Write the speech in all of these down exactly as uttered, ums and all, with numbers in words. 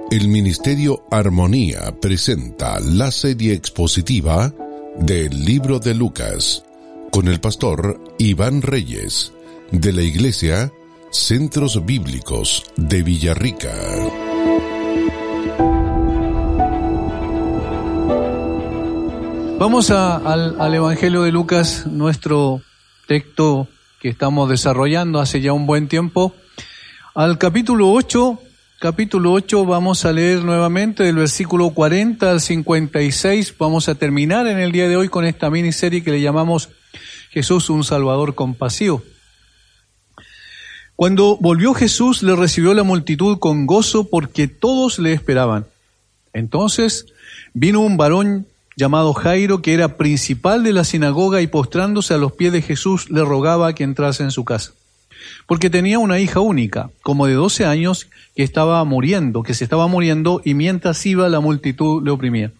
El Ministerio Armonía presenta la serie expositiva del Libro de Lucas con el pastor Iván Reyes de la Iglesia Centros Bíblicos de Villarrica. Vamos a, al, al Evangelio de Lucas, nuestro texto que estamos desarrollando hace ya un buen tiempo, al capítulo ocho. Capítulo ocho, vamos a leer nuevamente del versículo cuarenta al cincuenta y seis. Vamos a terminar en el día de hoy con esta miniserie que le llamamos Jesús, un Salvador compasivo. Cuando volvió Jesús, le recibió la multitud con gozo porque todos le esperaban. Entonces vino un varón llamado Jairo, que era principal de la sinagoga, y postrándose a los pies de Jesús le rogaba que entrase en su casa, porque tenía una hija única, como de doce años, que estaba muriendo, que se estaba muriendo, y mientras iba la multitud le oprimía.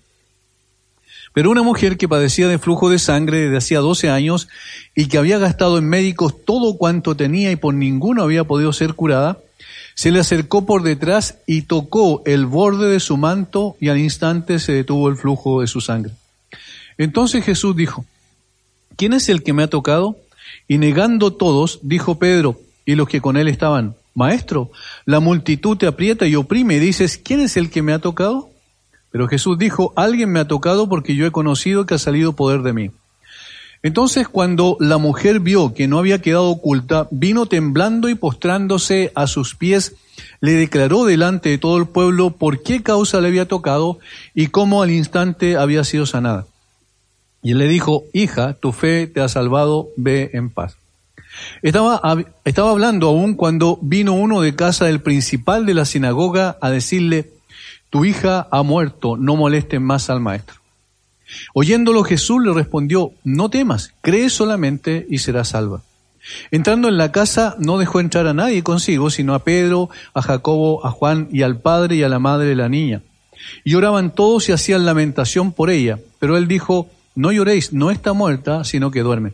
Pero una mujer que padecía de flujo de sangre desde hacía doce años y que había gastado en médicos todo cuanto tenía y por ninguno había podido ser curada, se le acercó por detrás y tocó el borde de su manto, y al instante se detuvo el flujo de su sangre. Entonces Jesús dijo: ¿quién es el que me ha tocado? Y negando todos, dijo Pedro y los que con él estaban: Maestro, la multitud te aprieta y oprime, y dices: ¿quién es el que me ha tocado? Pero Jesús dijo: alguien me ha tocado, porque yo he conocido que ha salido poder de mí. Entonces, cuando la mujer vio que no había quedado oculta, vino temblando y postrándose a sus pies, le declaró delante de todo el pueblo por qué causa le había tocado y cómo al instante había sido sanada. Y él le dijo: hija, tu fe te ha salvado, ve en paz. Estaba, estaba hablando aún cuando vino uno de casa del principal de la sinagoga a decirle: tu hija ha muerto, no molesten más al maestro. Oyéndolo, Jesús le respondió: no temas, cree solamente y serás salva. Entrando en la casa, no dejó entrar a nadie consigo, sino a Pedro, a Jacobo, a Juan y al padre y a la madre de la niña. Y lloraban todos y hacían lamentación por ella. Pero él dijo: no lloréis, no está muerta, sino que duerme.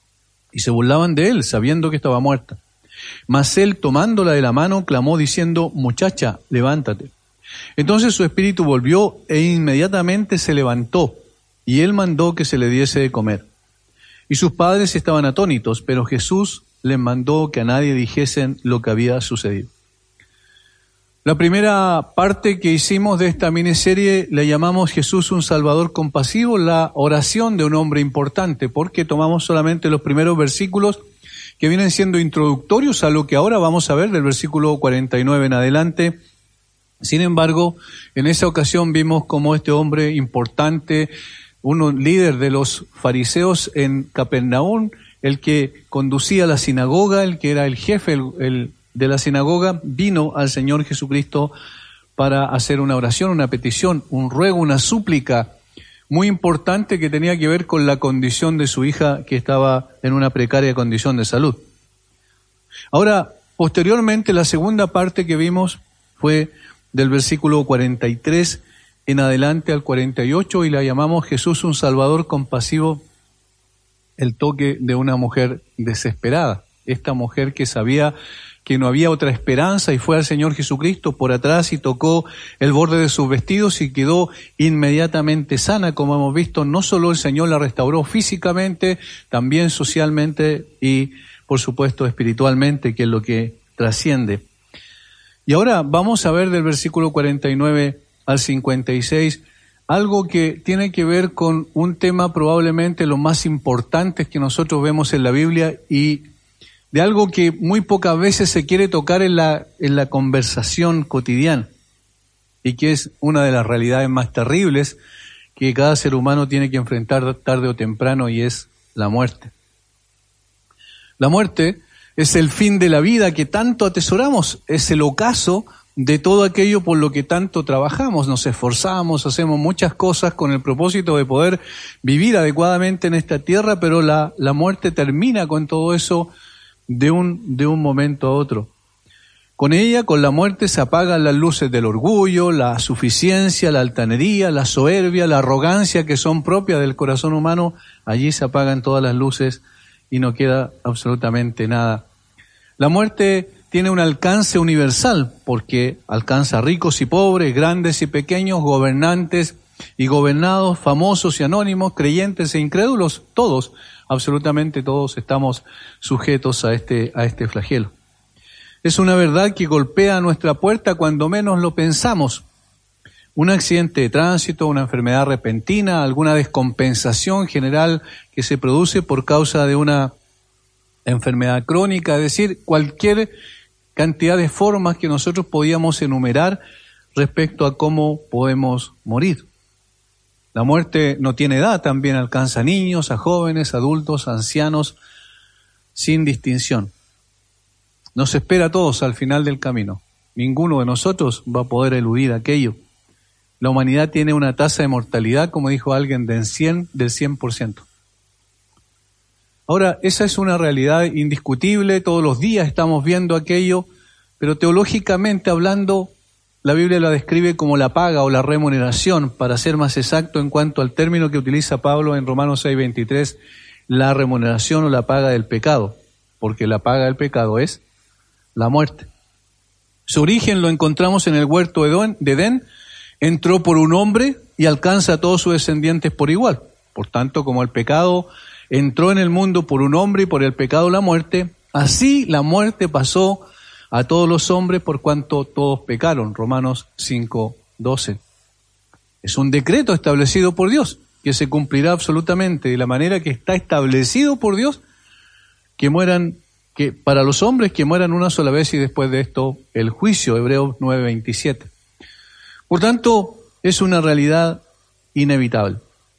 Y se burlaban de él, sabiendo que estaba muerta. Mas él, tomándola de la mano, clamó diciendo: muchacha, levántate. Entonces su espíritu volvió e inmediatamente se levantó, y él mandó que se le diese de comer. Y sus padres estaban atónitos, pero Jesús les mandó que a nadie dijesen lo que había sucedido. La primera parte que hicimos de esta miniserie la llamamos Jesús, un Salvador compasivo, la oración de un hombre importante, porque tomamos solamente los primeros versículos que vienen siendo introductorios a lo que ahora vamos a ver del versículo cuarenta y nueve en adelante. Sin embargo, en esa ocasión vimos cómo este hombre importante, un líder de los fariseos en Capernaum, el que conducía la sinagoga, el que era el jefe el, el, de la sinagoga, vino al Señor Jesucristo para hacer una oración, una petición, un ruego, una súplica muy importante que tenía que ver con la condición de su hija, que estaba en una precaria condición de salud. Ahora, posteriormente, la segunda parte que vimos fue del versículo cuarenta y tres en adelante al cuarenta y ocho, y la llamamos Jesús, un Salvador compasivo, el toque de una mujer desesperada. Esta mujer que sabía que no había otra esperanza y fue al Señor Jesucristo por atrás y tocó el borde de sus vestidos y quedó inmediatamente sana. Como hemos visto, no solo el Señor la restauró físicamente, también socialmente y, por supuesto, espiritualmente, que es lo que trasciende. Y ahora vamos a ver del versículo cuarenta y nueve al cincuenta y seis algo que tiene que ver con un tema probablemente lo más importante que nosotros vemos en la Biblia, y de algo que muy pocas veces se quiere tocar en la, en la conversación cotidiana, y que es una de las realidades más terribles que cada ser humano tiene que enfrentar tarde o temprano, y es la muerte. La muerte es el fin de la vida que tanto atesoramos, es el ocaso de todo aquello por lo que tanto trabajamos, nos esforzamos, hacemos muchas cosas con el propósito de poder vivir adecuadamente en esta tierra, pero la, la muerte termina con todo eso de un, de un momento a otro. Con ella, con la muerte, se apagan las luces del orgullo, la suficiencia, la altanería, la soberbia, la arrogancia que son propias del corazón humano. Allí se apagan todas las luces y no queda absolutamente nada. La muerte tiene un alcance universal, porque alcanza a ricos y pobres, grandes y pequeños, gobernantes y gobernados, famosos y anónimos, creyentes e incrédulos, todos, absolutamente todos estamos sujetos a este, a este flagelo. Es una verdad que golpea a nuestra puerta cuando menos lo pensamos. Un accidente de tránsito, una enfermedad repentina, alguna descompensación general que se produce por causa de una enfermedad crónica, es decir, cualquier cantidad de formas que nosotros podíamos enumerar respecto a cómo podemos morir. La muerte no tiene edad, también alcanza a niños, a jóvenes, adultos, ancianos, sin distinción. Nos espera a todos al final del camino. Ninguno de nosotros va a poder eludir aquello. La humanidad tiene una tasa de mortalidad, como dijo alguien, del cien, del cien por ciento. Ahora, esa es una realidad indiscutible, todos los días estamos viendo aquello, pero teológicamente hablando, la Biblia la describe como la paga o la remuneración, para ser más exacto en cuanto al término que utiliza Pablo en Romanos seis veintitrés, la remuneración o la paga del pecado, porque la paga del pecado es la muerte. Su origen lo encontramos en el huerto de Edén, entró por un hombre y alcanza a todos sus descendientes por igual. Por tanto, como el pecado entró en el mundo por un hombre y por el pecado la muerte, así la muerte pasó a todos los hombres por cuanto todos pecaron. Romanos cinco doce. Es un decreto establecido por Dios que se cumplirá absolutamente de la manera que está establecido por Dios, que mueran, que para los hombres que mueran una sola vez y después de esto el juicio, Hebreos nueve veintisiete. Por tanto, es una realidad inevitable.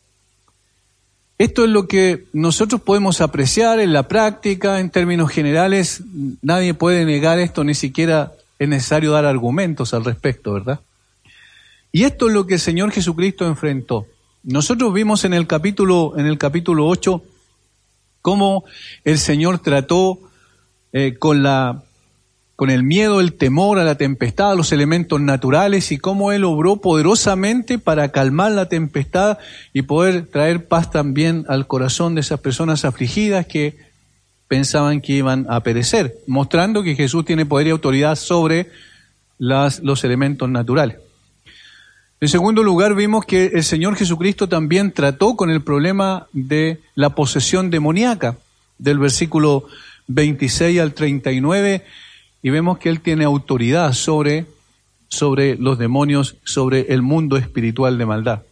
Esto es lo que nosotros podemos apreciar en la práctica, en términos generales. Nadie puede negar esto, ni siquiera es necesario dar argumentos al respecto, ¿verdad? Y esto es lo que el Señor Jesucristo enfrentó. Nosotros vimos en el capítulo, en el capítulo ocho cómo el Señor trató eh, con la, con el miedo, el temor a la tempestad, a los elementos naturales, y cómo Él obró poderosamente para calmar la tempestad y poder traer paz también al corazón de esas personas afligidas que pensaban que iban a perecer, mostrando que Jesús tiene poder y autoridad sobre las, los elementos naturales. En segundo lugar, vimos que el Señor Jesucristo también trató con el problema de la posesión demoníaca, del versículo veintiséis al treinta y nueve, y vemos que Él tiene autoridad sobre, sobre los demonios, sobre el mundo espiritual de maldad.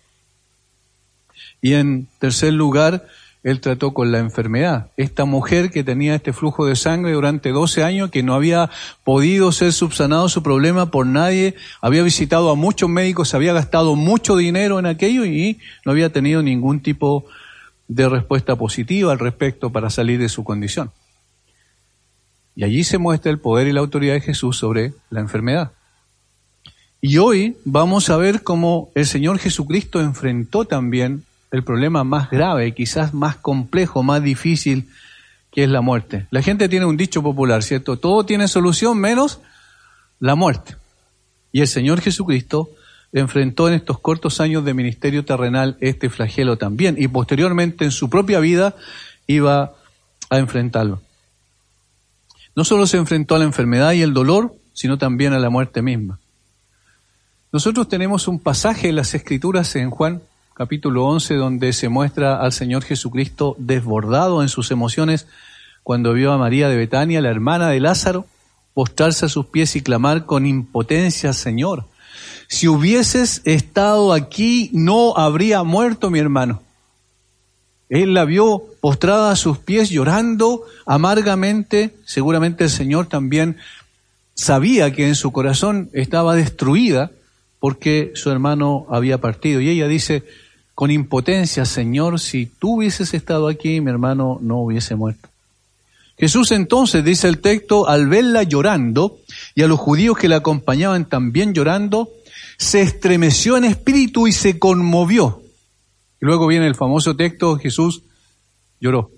Y en tercer lugar, Él trató con la enfermedad. Esta mujer que tenía este flujo de sangre durante doce años, que no había podido ser subsanado su problema por nadie, había visitado a muchos médicos, había gastado mucho dinero en aquello y no había tenido ningún tipo de respuesta positiva al respecto para salir de su condición. Y allí se muestra el poder y la autoridad de Jesús sobre la enfermedad. Y hoy vamos a ver cómo el Señor Jesucristo enfrentó también el problema más grave, quizás más complejo, más difícil, que es la muerte. La gente tiene un dicho popular, ¿cierto? Todo tiene solución menos la muerte. Y el Señor Jesucristo enfrentó en estos cortos años de ministerio terrenal este flagelo también, y posteriormente en su propia vida iba a enfrentarlo. No solo se enfrentó a la enfermedad y el dolor, sino también a la muerte misma. Nosotros tenemos un pasaje en las Escrituras en Juan capítulo once, donde se muestra al Señor Jesucristo desbordado en sus emociones cuando vio a María de Betania, la hermana de Lázaro, postrarse a sus pies y clamar con impotencia: Señor, si hubieses estado aquí, no habría muerto mi hermano. Él la vio postrada a sus pies llorando amargamente. Seguramente el Señor también sabía que en su corazón estaba destruida porque su hermano había partido. Y ella dice con impotencia: Señor, si tú hubieses estado aquí, mi hermano no hubiese muerto. Jesús entonces, dice el texto, al verla llorando y a los judíos que la acompañaban también llorando, se estremeció en espíritu y se conmovió. Y luego viene el famoso texto: Jesús lloró.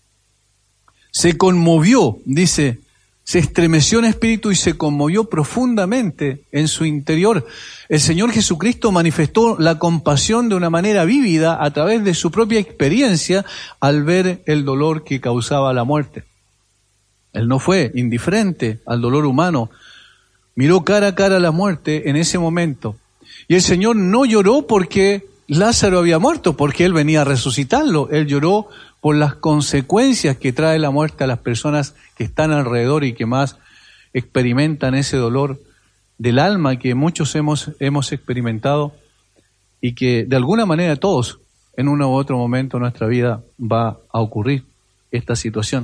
Se conmovió, dice, se estremeció en espíritu y se conmovió profundamente en su interior. El Señor Jesucristo manifestó la compasión de una manera vívida a través de su propia experiencia al ver el dolor que causaba la muerte. Él no fue indiferente al dolor humano. Miró cara a cara la muerte en ese momento. Y el Señor no lloró porque Lázaro había muerto, porque Él venía a resucitarlo. Él lloró por las consecuencias que trae la muerte a las personas que están alrededor y que más experimentan ese dolor del alma que muchos hemos, hemos experimentado y que de alguna manera todos en uno u otro momento de nuestra vida va a ocurrir esta situación.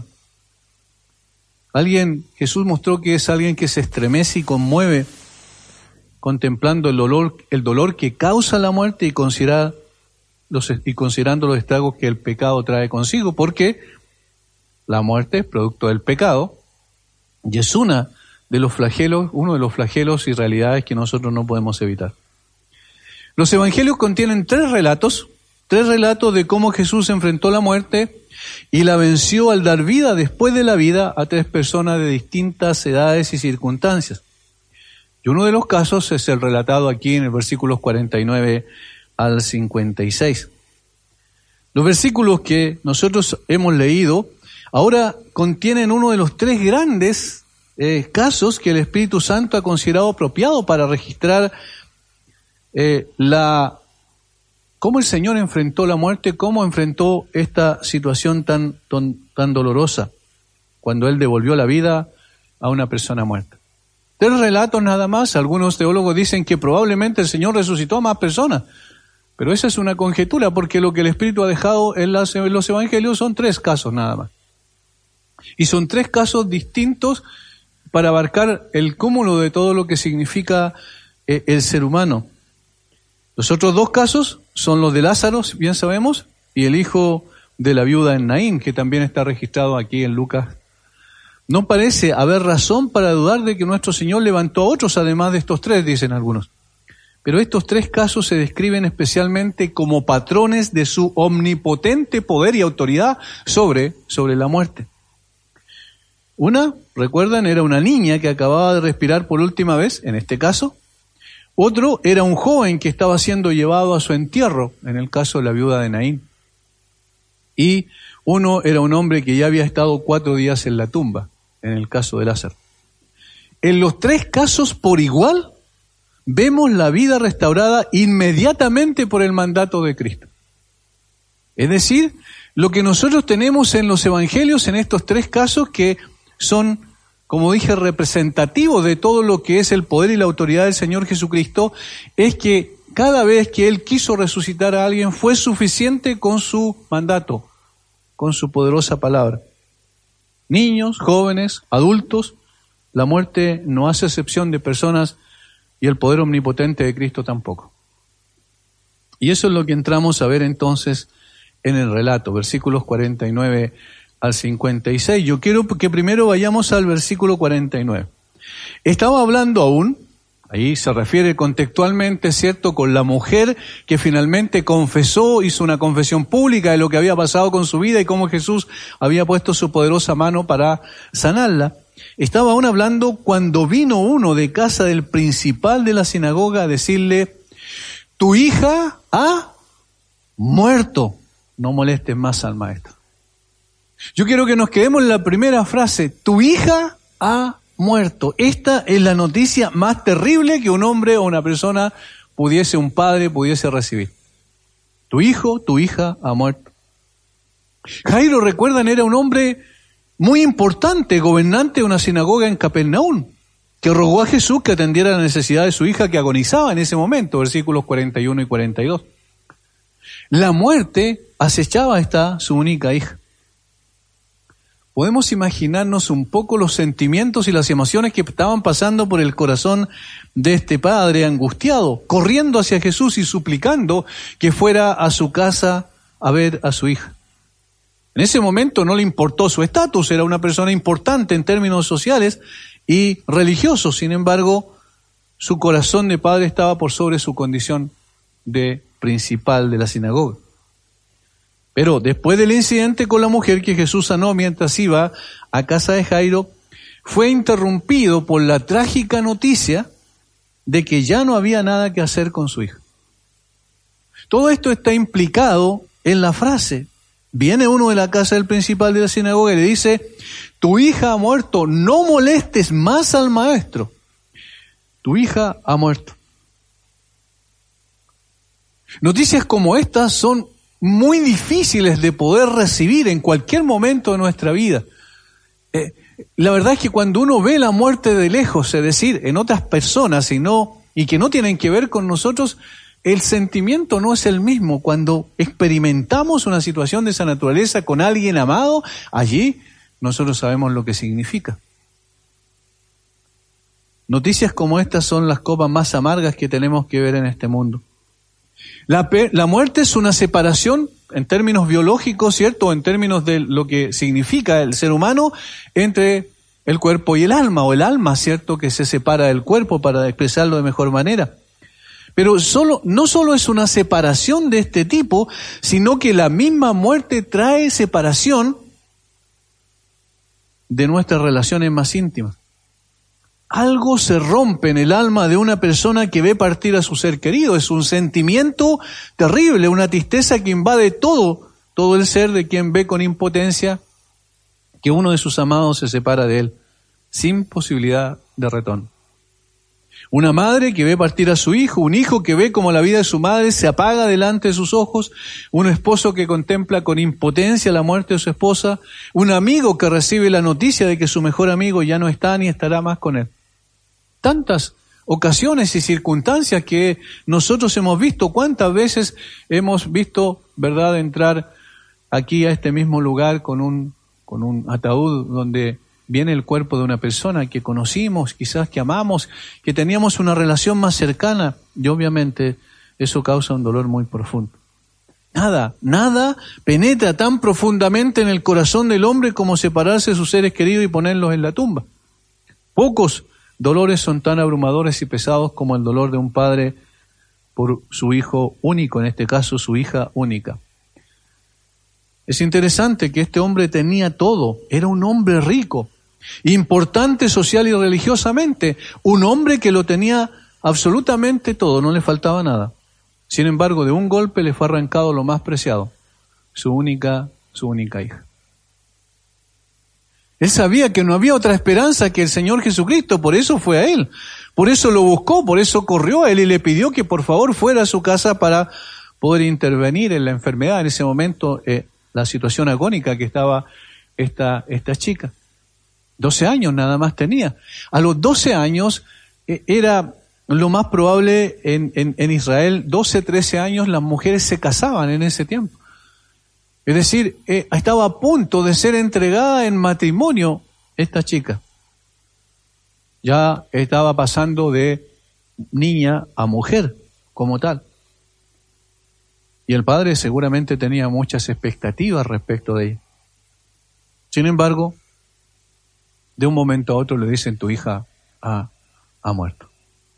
Alguien, Jesús mostró que es alguien que se estremece y conmueve contemplando el dolor, el dolor que causa la muerte y, considera los, y considerando los estragos que el pecado trae consigo, porque la muerte es producto del pecado y es una de los flagelos, uno de los flagelos y realidades que nosotros no podemos evitar. Los evangelios contienen tres relatos, tres relatos de cómo Jesús enfrentó la muerte y la venció al dar vida después de la vida a tres personas de distintas edades y circunstancias. Y uno de los casos es el relatado aquí en el versículos cuarenta y nueve al cincuenta y seis. Los versículos que nosotros hemos leído ahora contienen uno de los tres grandes eh, casos que el Espíritu Santo ha considerado apropiado para registrar eh, la cómo el Señor enfrentó la muerte, cómo enfrentó esta situación tan, tan, tan dolorosa cuando Él devolvió la vida a una persona muerta. Tres relatos nada más. Algunos teólogos dicen que probablemente el Señor resucitó a más personas, pero esa es una conjetura porque lo que el Espíritu ha dejado en, las, en los evangelios son tres casos nada más. Y son tres casos distintos para abarcar el cúmulo de todo lo que significa eh, el ser humano. Los otros dos casos son los de Lázaro, bien sabemos, y el hijo de la viuda en Naín, que también está registrado aquí en Lucas. No parece haber razón para dudar de que nuestro Señor levantó a otros además de estos tres, dicen algunos. Pero estos tres casos se describen especialmente como patrones de su omnipotente poder y autoridad sobre, sobre la muerte. Una, recuerdan, era una niña que acababa de respirar por última vez, en este caso. Otro era un joven que estaba siendo llevado a su entierro, en el caso de la viuda de Naín. Y uno era un hombre que ya había estado cuatro días en la tumba, en el caso de Lázaro. En los tres casos por igual, vemos la vida restaurada inmediatamente por el mandato de Cristo. Es decir, lo que nosotros tenemos en los evangelios en estos tres casos que son, como dije, representativos de todo lo que es el poder y la autoridad del Señor Jesucristo, es que cada vez que Él quiso resucitar a alguien fue suficiente con su mandato, con su poderosa palabra. Niños, jóvenes, adultos, la muerte no hace excepción de personas y el poder omnipotente de Cristo tampoco. Y eso es lo que entramos a ver entonces en el relato, versículos cuarenta y nueve al cincuenta y seis. Yo quiero que primero vayamos al versículo cuarenta y nueve. Estaba hablando aún, ahí se refiere contextualmente, ¿cierto?, con la mujer que finalmente confesó, hizo una confesión pública de lo que había pasado con su vida y cómo Jesús había puesto su poderosa mano para sanarla. Estaba aún hablando cuando vino uno de casa del principal de la sinagoga a decirle: tu hija ha muerto, no molestes más al maestro. Yo quiero que nos quedemos en la primera frase: tu hija ha muerto. Esta es la noticia más terrible que un hombre o una persona pudiese, un padre pudiese recibir. Tu hijo, tu hija ha muerto. Jairo, recuerdan, era un hombre muy importante, gobernante de una sinagoga en Capernaum, que rogó a Jesús que atendiera la necesidad de su hija que agonizaba en ese momento, versículos cuarenta y uno y cuarenta y dos. La muerte acechaba a esta su única hija. Podemos imaginarnos un poco los sentimientos y las emociones que estaban pasando por el corazón de este padre angustiado, corriendo hacia Jesús y suplicando que fuera a su casa a ver a su hija. En ese momento no le importó su estatus, era una persona importante en términos sociales y religiosos. Sin embargo, su corazón de padre estaba por sobre su condición de principal de la sinagoga. Pero después del incidente con la mujer que Jesús sanó mientras iba a casa de Jairo, fue interrumpido por la trágica noticia de que ya no había nada que hacer con su hija. Todo esto está implicado en la frase. Viene uno de la casa del principal de la sinagoga y le dice: tu hija ha muerto, no molestes más al maestro. Tu hija ha muerto. Noticias como estas son muy difíciles de poder recibir en cualquier momento de nuestra vida. Eh, la verdad es que cuando uno ve la muerte de lejos, es decir, en otras personas y, no, y que no tienen que ver con nosotros, el sentimiento no es el mismo. Cuando experimentamos una situación de esa naturaleza con alguien amado, allí nosotros sabemos lo que significa. Noticias como estas son las copas más amargas que tenemos que ver en este mundo. La, la muerte es una separación en términos biológicos, ¿cierto? En términos de lo que significa el ser humano entre el cuerpo y el alma, o el alma, ¿cierto? Que se separa del cuerpo para expresarlo de mejor manera. Pero solo, no solo es una separación de este tipo, sino que la misma muerte trae separación de nuestras relaciones más íntimas. Algo se rompe en el alma de una persona que ve partir a su ser querido. Es un sentimiento terrible, una tristeza que invade todo, todo el ser de quien ve con impotencia que uno de sus amados se separa de él, sin posibilidad de retorno. Una madre que ve partir a su hijo, un hijo que ve como la vida de su madre se apaga delante de sus ojos, un esposo que contempla con impotencia la muerte de su esposa, un amigo que recibe la noticia de que su mejor amigo ya no está ni estará más con él. Tantas ocasiones y circunstancias que nosotros hemos visto, cuántas veces hemos visto, ¿verdad?, entrar aquí a este mismo lugar con un, con un ataúd donde viene el cuerpo de una persona que conocimos, quizás que amamos, que teníamos una relación más cercana, y obviamente eso causa un dolor muy profundo. Nada, nada penetra tan profundamente en el corazón del hombre como separarse de sus seres queridos y ponerlos en la tumba. Pocos dolores son tan abrumadores y pesados como el dolor de un padre por su hijo único, en este caso su hija única. Es interesante que este hombre tenía todo, era un hombre rico, importante social y religiosamente, un hombre que lo tenía absolutamente todo, no le faltaba nada. Sin embargo, de un golpe le fue arrancado lo más preciado, su única, su única hija. Él sabía que no había otra esperanza que el Señor Jesucristo, por eso fue a él, por eso lo buscó, por eso corrió a él y le pidió que por favor fuera a su casa para poder intervenir en la enfermedad, en ese momento, eh, la situación agónica que estaba esta, esta chica. doce años nada más tenía. A los doce años eh, era lo más probable en, en, en Israel, doce, trece años las mujeres se casaban en ese tiempo. Es decir, eh, estaba a punto de ser entregada en matrimonio esta chica. Ya estaba pasando de niña a mujer como tal. Y el padre seguramente tenía muchas expectativas respecto de ella. Sin embargo, de un momento a otro le dicen: tu hija ha, ha muerto.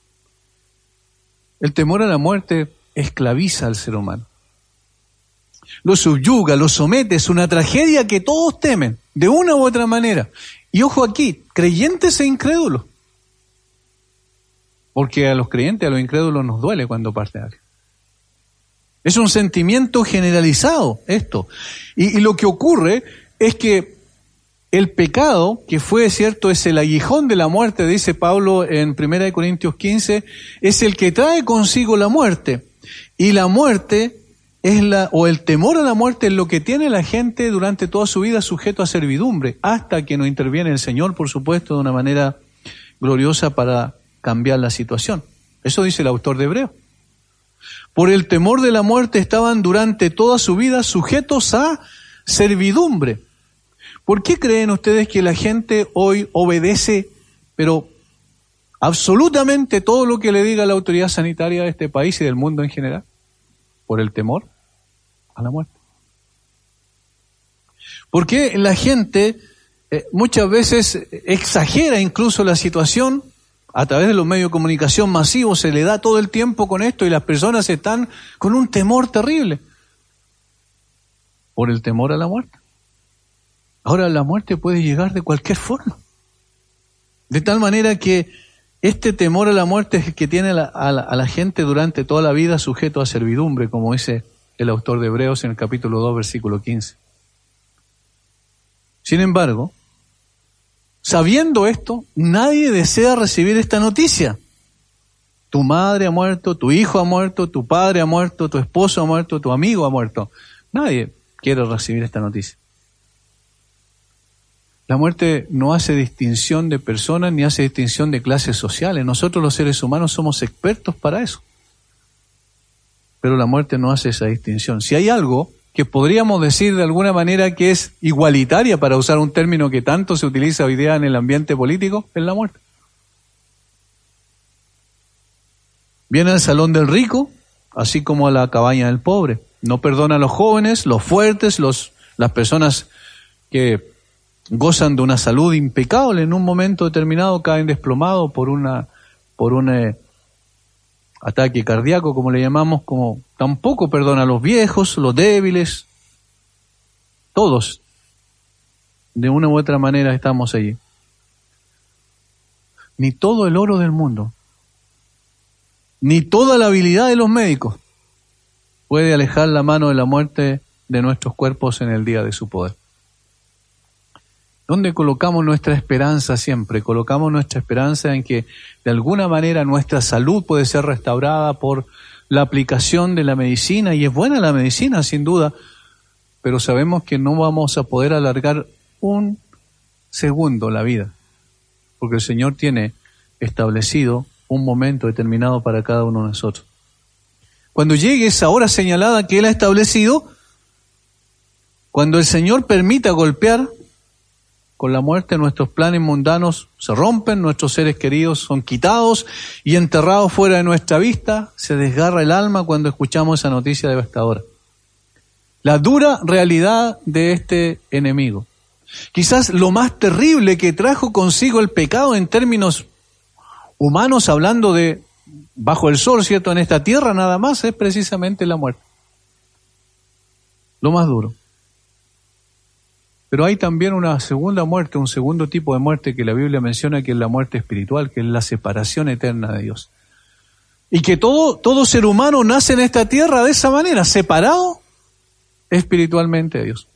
El temor a la muerte esclaviza al ser humano. Lo subyuga, lo somete, es una tragedia que todos temen, de una u otra manera. Y ojo aquí, creyentes e incrédulos. Porque a los creyentes, a los incrédulos nos duele cuando parte alguien. Es un sentimiento generalizado esto. Y, y lo que ocurre es que el pecado, que fue cierto, es el aguijón de la muerte, dice Pablo en primera de Corintios quince, es el que trae consigo la muerte. Y la muerte es la, o el temor a la muerte es lo que tiene la gente durante toda su vida sujeto a servidumbre, hasta que no interviene el Señor, por supuesto, de una manera gloriosa para cambiar la situación. Eso dice el autor de Hebreos. Por el temor de la muerte estaban durante toda su vida sujetos a servidumbre. ¿Por qué creen ustedes que la gente hoy obedece, pero absolutamente todo lo que le diga la autoridad sanitaria de este país y del mundo en general? Por el temor a la muerte. ¿Por qué la gente eh, muchas veces exagera incluso la situación? A través de los medios de comunicación masivos se le da todo el tiempo con esto y las personas están con un temor terrible. Por el temor a la muerte. Ahora la muerte puede llegar de cualquier forma. De tal manera que este temor a la muerte es el que tiene a la, a la, a la gente durante toda la vida sujeto a servidumbre, como dice el autor de Hebreos en el capítulo dos, versículo quince. Sin embargo, sabiendo esto, nadie desea recibir esta noticia. Tu madre ha muerto, tu hijo ha muerto, tu padre ha muerto, tu esposo ha muerto, tu amigo ha muerto. Nadie quiere recibir esta noticia. La muerte no hace distinción de personas ni hace distinción de clases sociales. Nosotros los seres humanos somos expertos para eso. Pero la muerte no hace esa distinción. Si hay algo que podríamos decir de alguna manera que es igualitaria, para usar un término que tanto se utiliza hoy día en el ambiente político, es la muerte. Viene al salón del rico, así como a la cabaña del pobre. No perdona a los jóvenes, los fuertes, los, las personas que gozan de una salud impecable, en un momento determinado caen desplomados por una por un eh, ataque cardíaco, como le llamamos, como tampoco perdona a los viejos, los débiles. Todos, de una u otra manera, estamos allí. Ni todo el oro del mundo, ni toda la habilidad de los médicos puede alejar la mano de la muerte de nuestros cuerpos en el día de su poder. ¿Dónde colocamos nuestra esperanza siempre? Colocamos nuestra esperanza en que de alguna manera nuestra salud puede ser restaurada por la aplicación de la medicina, y es buena la medicina sin duda, pero sabemos que no vamos a poder alargar un segundo la vida, porque el Señor tiene establecido un momento determinado para cada uno de nosotros. Cuando llegue esa hora señalada que Él ha establecido, cuando el Señor permita golpear con la muerte, nuestros planes mundanos se rompen, nuestros seres queridos son quitados y enterrados fuera de nuestra vista, se desgarra el alma cuando escuchamos esa noticia devastadora. La dura realidad de este enemigo. Quizás lo más terrible que trajo consigo el pecado en términos humanos, hablando de bajo el sol, ¿cierto? En esta tierra nada más, es precisamente la muerte. Lo más duro. Pero hay también una segunda muerte, un segundo tipo de muerte que la Biblia menciona, que es la muerte espiritual, que es la separación eterna de Dios. Y que todo, todo ser humano nace en esta tierra de esa manera, separado espiritualmente de Dios.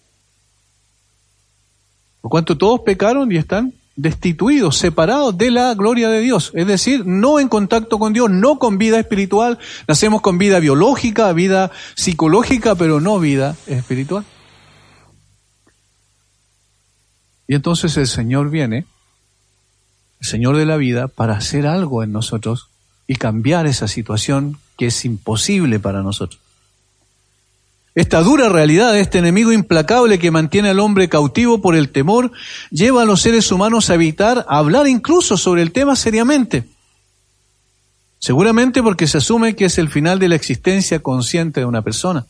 Por cuanto todos pecaron y están destituidos, separados de la gloria de Dios, es decir, no en contacto con Dios, no con vida espiritual. Nacemos con vida biológica, vida psicológica, pero no vida espiritual. Y entonces el Señor viene, el Señor de la vida, para hacer algo en nosotros y cambiar esa situación que es imposible para nosotros. Esta dura realidad de este enemigo implacable que mantiene al hombre cautivo por el temor, lleva a los seres humanos a evitar hablar incluso sobre el tema seriamente. Seguramente porque se asume que es el final de la existencia consciente de una persona.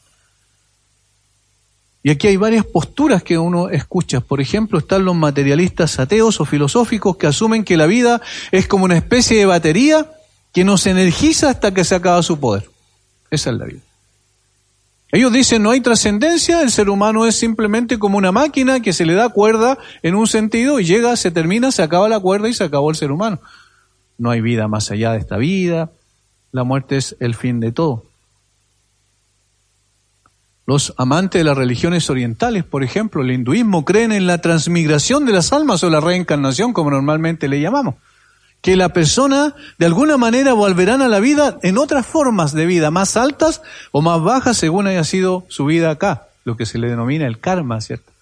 Y aquí hay varias posturas que uno escucha. Por ejemplo, están los materialistas ateos o filosóficos que asumen que la vida es como una especie de batería que nos energiza hasta que se acaba su poder. Esa es la vida. Ellos dicen, no hay trascendencia, el ser humano es simplemente como una máquina que se le da cuerda en un sentido y llega, se termina, se acaba la cuerda y se acabó el ser humano. No hay vida más allá de esta vida, la muerte es el fin de todo. Los amantes de las religiones orientales, por ejemplo, el hinduismo, creen en la transmigración de las almas o la reencarnación, como normalmente le llamamos. Que la persona de alguna manera volverán a la vida en otras formas de vida, más altas o más bajas según haya sido su vida acá, lo que se le denomina el karma, ¿cierto?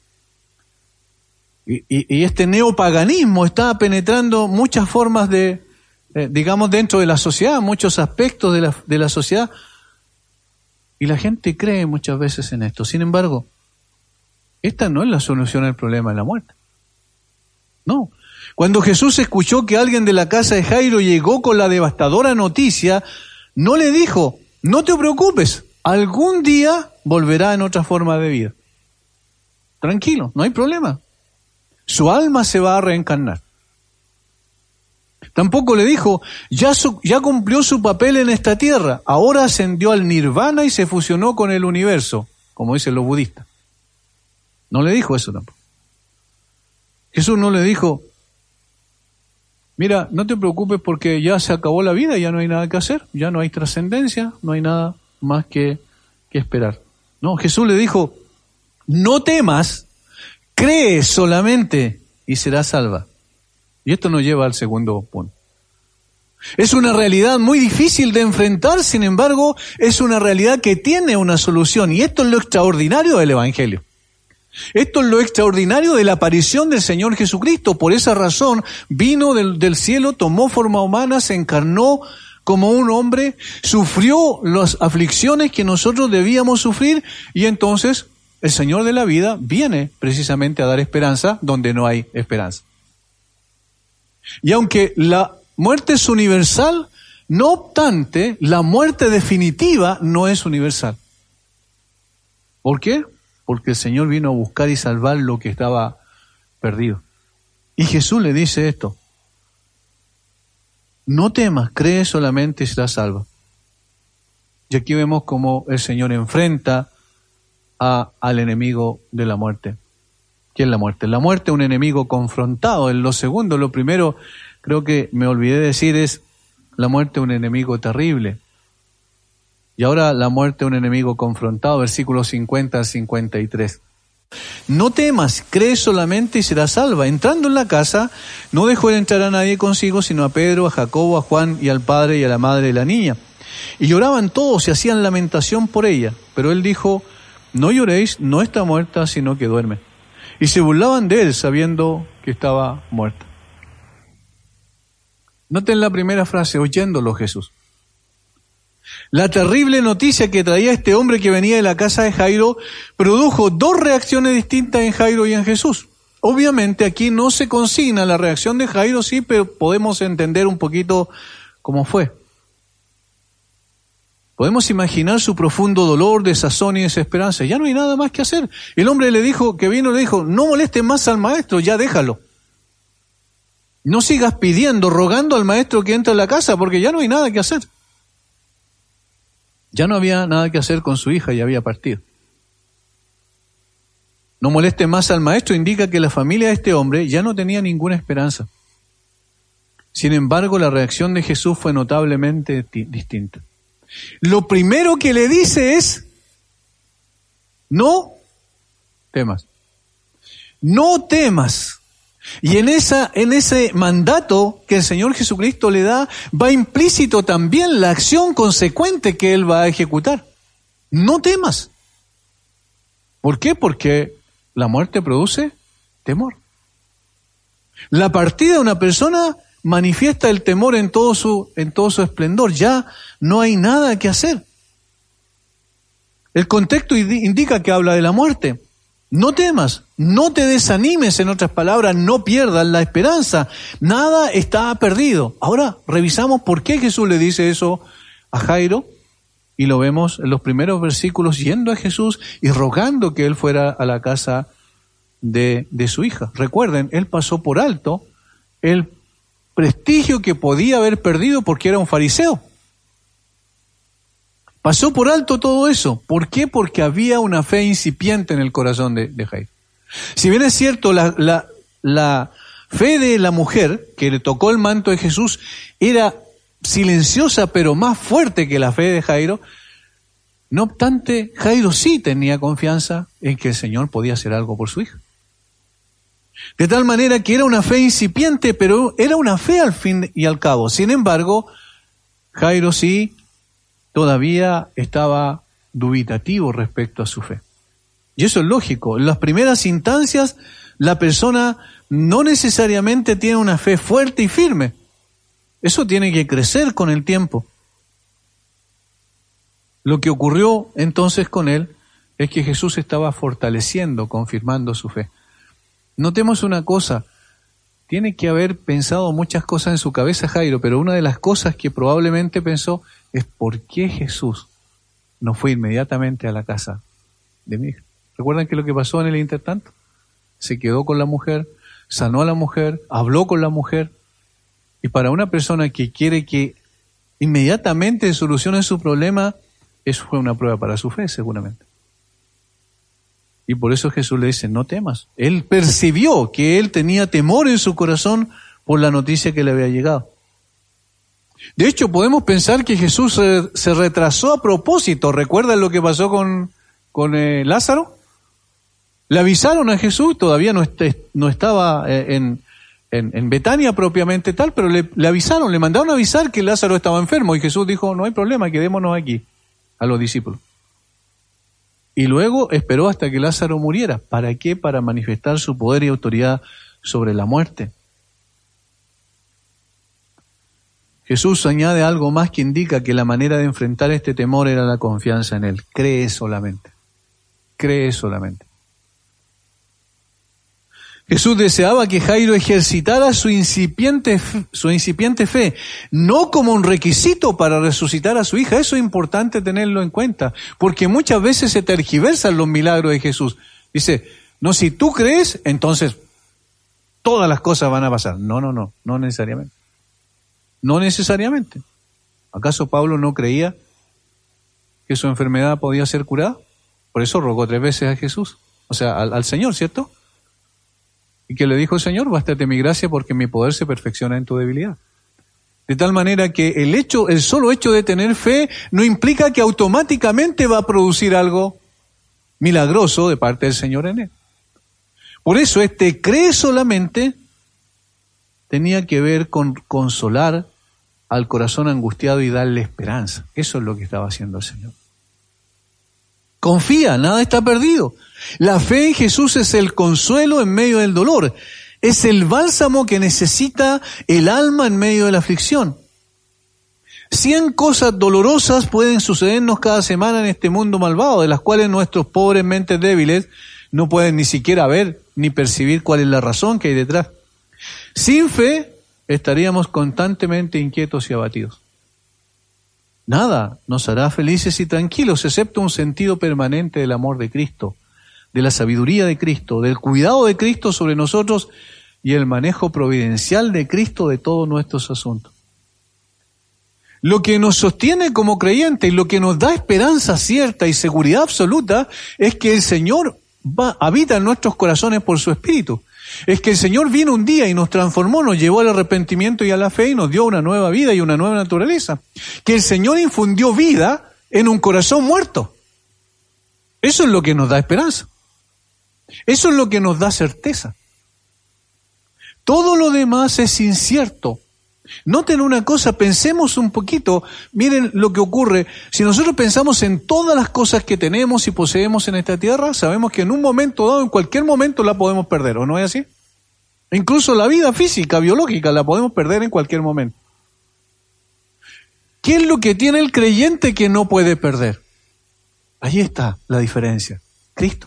Y, y, y este neopaganismo está penetrando muchas formas de, eh, digamos, dentro de la sociedad, muchos aspectos de la, de la sociedad, y la gente cree muchas veces en esto. Sin embargo, esta no es la solución al problema de la muerte. No. Cuando Jesús escuchó que alguien de la casa de Jairo llegó con la devastadora noticia, no le dijo, no te preocupes, algún día volverá en otra forma de vida. Tranquilo, no hay problema. Su alma se va a reencarnar. Tampoco le dijo, ya, su, ya cumplió su papel en esta tierra, ahora ascendió al nirvana y se fusionó con el universo, como dicen los budistas. No le dijo eso tampoco. Jesús no le dijo, mira, no te preocupes porque ya se acabó la vida, ya no hay nada que hacer, ya no hay trascendencia, no hay nada más que, que esperar. No, Jesús le dijo, no temas, cree solamente y serás salva. Y esto nos lleva al segundo punto. Es una realidad muy difícil de enfrentar, sin embargo, es una realidad que tiene una solución. Y esto es lo extraordinario del Evangelio. Esto es lo extraordinario de la aparición del Señor Jesucristo. Por esa razón, vino del, del cielo, tomó forma humana, se encarnó como un hombre, sufrió las aflicciones que nosotros debíamos sufrir, y entonces el Señor de la vida viene precisamente a dar esperanza donde no hay esperanza. Y aunque la muerte es universal, no obstante, la muerte definitiva no es universal. ¿Por qué? Porque el Señor vino a buscar y salvar lo que estaba perdido. Y Jesús le dice esto: no temas, cree solamente y serás salva. Y aquí vemos cómo el Señor enfrenta a, al enemigo de la muerte. ¿Qué es la muerte? La muerte es un enemigo confrontado. En lo segundo, lo primero, creo que me olvidé decir, es la muerte es un enemigo terrible. Y ahora la muerte es un enemigo confrontado, versículos cincuenta al cincuenta y tres. No temas, cree solamente y serás salva. Entrando en la casa, no dejó de entrar a nadie consigo, sino a Pedro, a Jacobo, a Juan y al padre y a la madre de la niña. Y lloraban todos y hacían lamentación por ella. Pero él dijo: no lloréis, no está muerta, sino que duerme. Y se burlaban de él, sabiendo que estaba muerta. Noten la primera frase: oyéndolo Jesús. La terrible noticia que traía este hombre que venía de la casa de Jairo produjo dos reacciones distintas en Jairo y en Jesús. Obviamente aquí no se consigna la reacción de Jairo, sí, pero podemos entender un poquito cómo fue. Podemos imaginar su profundo dolor, desazón y desesperanza. Ya no hay nada más que hacer. El hombre le dijo, que vino, le dijo: no moleste más al maestro, ya déjalo. No sigas pidiendo, rogando al maestro que entre a la casa, porque ya no hay nada que hacer. Ya no había nada que hacer con su hija y había partido. No moleste más al maestro indica que la familia de este hombre ya no tenía ninguna esperanza. Sin embargo, la reacción de Jesús fue notablemente t- distinta. Lo primero que le dice es: no temas. No temas. Y en esa, en ese mandato que el Señor Jesucristo le da, va implícito también la acción consecuente que Él va a ejecutar. No temas. ¿Por qué? Porque la muerte produce temor. La partida de una persona manifiesta el temor en todo su, en todo su esplendor. Ya no hay nada que hacer. El contexto indica que habla de la muerte. No temas, no te desanimes, en otras palabras, no pierdas la esperanza. Nada está perdido. Ahora revisamos por qué Jesús le dice eso a Jairo, y lo vemos en los primeros versículos, yendo a Jesús y rogando que él fuera a la casa de, de su hija. Recuerden, él pasó por alto el prestigio que podía haber perdido porque era un fariseo. Pasó por alto todo eso. ¿Por qué? Porque había una fe incipiente en el corazón de, de Jairo. Si bien es cierto, la, la, la fe de la mujer que le tocó el manto de Jesús era silenciosa, pero más fuerte que la fe de Jairo, no obstante, Jairo sí tenía confianza en que el Señor podía hacer algo por su hija. De tal manera que era una fe incipiente, pero era una fe al fin y al cabo. Sin embargo, Jairo sí todavía estaba dubitativo respecto a su fe. Y eso es lógico. En las primeras instancias, la persona no necesariamente tiene una fe fuerte y firme. Eso tiene que crecer con el tiempo. Lo que ocurrió entonces con él es que Jesús estaba fortaleciendo, confirmando su fe. Notemos una cosa. Tiene que haber pensado muchas cosas en su cabeza Jairo, pero una de las cosas que probablemente pensó es: ¿por qué Jesús no fue inmediatamente a la casa de mi hija? ¿Recuerdan qué es lo que pasó en el intertanto? Se quedó con la mujer, sanó a la mujer, habló con la mujer. Y para una persona que quiere que inmediatamente solucione su problema, eso fue una prueba para su fe, seguramente. Y por eso Jesús le dice: no temas. Él percibió que él tenía temor en su corazón por la noticia que le había llegado. De hecho, podemos pensar que Jesús se, se retrasó a propósito. ¿Recuerdan lo que pasó con, con eh, Lázaro? Le avisaron a Jesús, todavía no, est- no estaba en, en, en Betania propiamente tal, pero le, le avisaron, le mandaron a avisar que Lázaro estaba enfermo y Jesús dijo, no hay problema, quedémonos aquí, a los discípulos. Y luego esperó hasta que Lázaro muriera. ¿Para qué? Para manifestar su poder y autoridad sobre la muerte. Jesús añade algo más que indica que la manera de enfrentar este temor era la confianza en Él. Cree solamente. Cree solamente. Jesús deseaba que Jairo ejercitara su incipiente, su incipiente fe, no como un requisito para resucitar a su hija. Eso es importante tenerlo en cuenta, porque muchas veces se tergiversan los milagros de Jesús. Dice, no, si tú crees, entonces todas las cosas van a pasar. No, no, no, no necesariamente. No necesariamente. ¿Acaso Pablo no creía que su enfermedad podía ser curada? Por eso rogó tres veces a Jesús, o sea, al, al Señor, ¿cierto? Y que le dijo el Señor, bástate mi gracia porque mi poder se perfecciona en tu debilidad. De tal manera que el hecho, el solo hecho de tener fe no implica que automáticamente va a producir algo milagroso de parte del Señor en él. Por eso este cree solamente tenía que ver con consolar al corazón angustiado y darle esperanza. Eso es lo que estaba haciendo el Señor. Confía, nada está perdido. La fe en Jesús es el consuelo en medio del dolor. Es el bálsamo que necesita el alma en medio de la aflicción. Cien cosas dolorosas pueden sucedernos cada semana en este mundo malvado, de las cuales nuestros pobres mentes débiles no pueden ni siquiera ver ni percibir cuál es la razón que hay detrás. Sin fe estaríamos constantemente inquietos y abatidos. Nada nos hará felices y tranquilos, excepto un sentido permanente del amor de Cristo, de la sabiduría de Cristo, del cuidado de Cristo sobre nosotros y el manejo providencial de Cristo de todos nuestros asuntos. Lo que nos sostiene como creyentes y lo que nos da esperanza cierta y seguridad absoluta es que el Señor va, habita en nuestros corazones por su Espíritu. Es que el Señor vino un día y nos transformó, nos llevó al arrepentimiento y a la fe y nos dio una nueva vida y una nueva naturaleza. Que el Señor infundió vida en un corazón muerto. Eso es lo que nos da esperanza. Eso es lo que nos da certeza. Todo lo demás es incierto. Noten una cosa, pensemos un poquito, miren lo que ocurre. Si nosotros pensamos en todas las cosas que tenemos y poseemos en esta tierra, sabemos que en un momento dado, en cualquier momento la podemos perder, ¿o no es así? Incluso la vida física, biológica, la podemos perder en cualquier momento. ¿Qué es lo que tiene el creyente que no puede perder? Ahí está la diferencia, Cristo.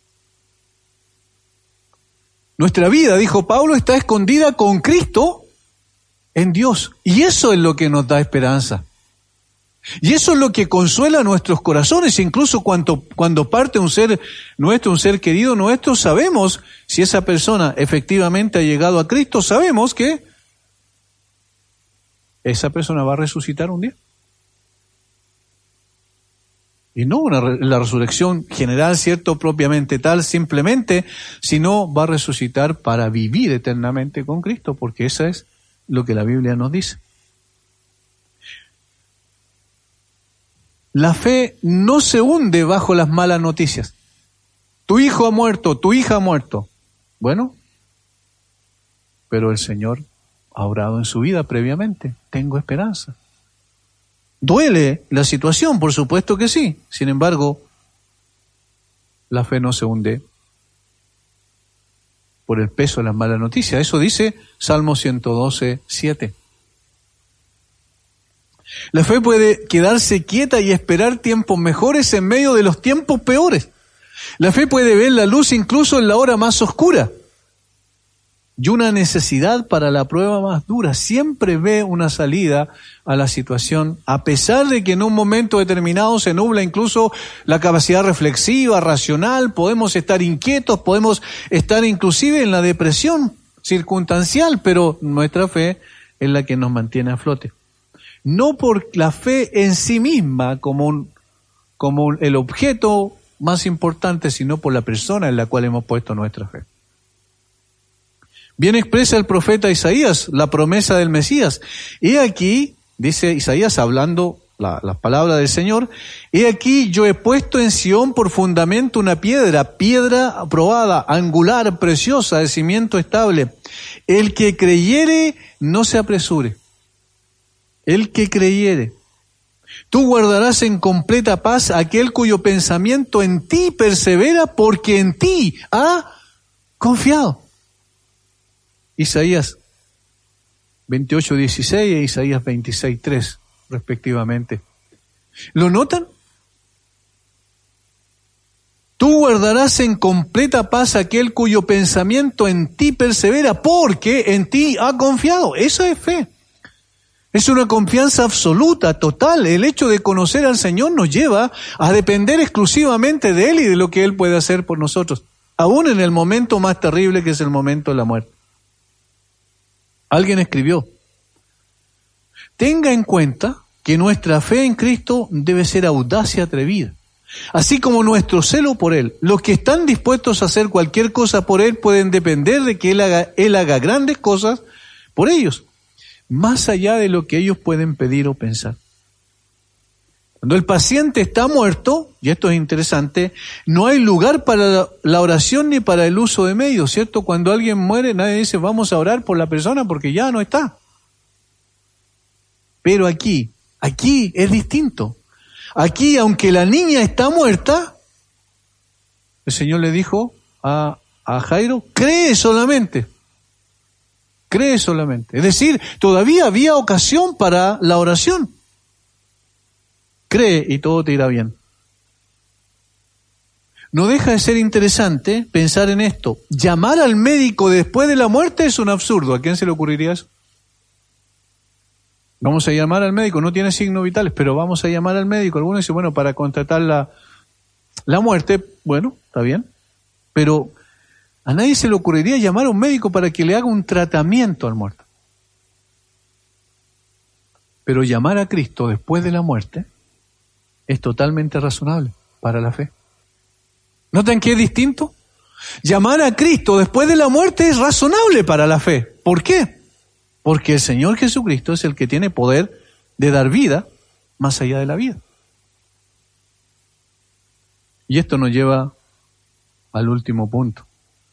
Nuestra vida, dijo Pablo, está escondida con Cristo en Dios. Y eso es lo que nos da esperanza. Y eso es lo que consuela nuestros corazones. Incluso cuando, cuando parte un ser nuestro, un ser querido nuestro, sabemos si esa persona efectivamente ha llegado a Cristo, sabemos que esa persona va a resucitar un día. Y no una, la resurrección general, cierto, propiamente tal, simplemente, sino va a resucitar para vivir eternamente con Cristo, porque eso es lo que la Biblia nos dice. La fe no se hunde bajo las malas noticias. Tu hijo ha muerto, tu hija ha muerto. Bueno, pero el Señor ha obrado en su vida previamente. Tengo esperanza. ¿Duele la situación? Por supuesto que sí. Sin embargo, la fe no se hunde por el peso de las malas noticias. Eso dice Salmo ciento doce, siete. La fe puede quedarse quieta y esperar tiempos mejores en medio de los tiempos peores. La fe puede ver la luz incluso en la hora más oscura. Y una necesidad para la prueba más dura. Siempre ve una salida a la situación, a pesar de que en un momento determinado se nubla incluso la capacidad reflexiva, racional, podemos estar inquietos, podemos estar inclusive en la depresión circunstancial, pero nuestra fe es la que nos mantiene a flote. No por la fe en sí misma como, un, como el objeto más importante, sino por la persona en la cual hemos puesto nuestra fe. Bien expresa el profeta Isaías la promesa del Mesías. He aquí, dice Isaías hablando la, la palabra del Señor, he aquí yo he puesto en Sión por fundamento una piedra, piedra aprobada, angular, preciosa, de cimiento estable. El que creyere, no se apresure. El que creyere. Tú guardarás en completa paz aquel cuyo pensamiento en ti persevera, porque en ti ha confiado. Isaías veintiocho dieciséis e Isaías veintiséis tres, respectivamente. ¿Lo notan? Tú guardarás en completa paz aquel cuyo pensamiento en ti persevera, porque en ti ha confiado. Eso es fe. Es una confianza absoluta, total. El hecho de conocer al Señor nos lleva a depender exclusivamente de Él y de lo que Él puede hacer por nosotros, aún en el momento más terrible que es el momento de la muerte. Alguien escribió: tenga en cuenta que nuestra fe en Cristo debe ser audaz y atrevida, así como nuestro celo por Él. Los que están dispuestos a hacer cualquier cosa por Él pueden depender de que Él haga, Él haga grandes cosas por ellos, más allá de lo que ellos pueden pedir o pensar. Cuando el paciente está muerto, y esto es interesante, no hay lugar para la oración ni para el uso de medios, ¿cierto? Cuando alguien muere, nadie dice vamos a orar por la persona porque ya no está. Pero aquí, aquí es distinto. Aquí, aunque la niña está muerta, el Señor le dijo a, a Jairo, cree solamente. Cree solamente. Es decir, todavía había ocasión para la oración. Cree y todo te irá bien. No deja de ser interesante pensar en esto. Llamar al médico después de la muerte es un absurdo. ¿A quién se le ocurriría eso? Vamos a llamar al médico, no tiene signos vitales, pero vamos a llamar al médico. Algunos dicen, bueno, para contratar la, la muerte, bueno, está bien. Pero a nadie se le ocurriría llamar a un médico para que le haga un tratamiento al muerto. Pero llamar a Cristo después de la muerte es totalmente razonable para la fe. ¿Notan que es distinto? Llamar a Cristo después de la muerte es razonable para la fe. ¿Por qué? Porque el Señor Jesucristo es el que tiene poder de dar vida más allá de la vida. Y esto nos lleva al último punto.